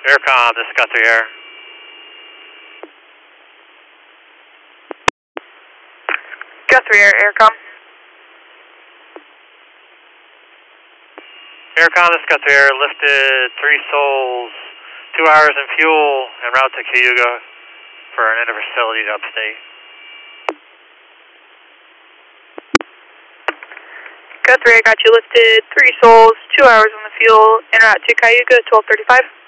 Aircom, this is Guthrie here. Guthrie Air, Aircom. Aircom, this is Guthrie here. Lifted 3 souls, 2 hours in fuel, en route to Cayuga for an inter-facility to upstate. Guthrie, I got you lifted 3 souls, 2 hours on the fuel, en route to Cayuga, 1235.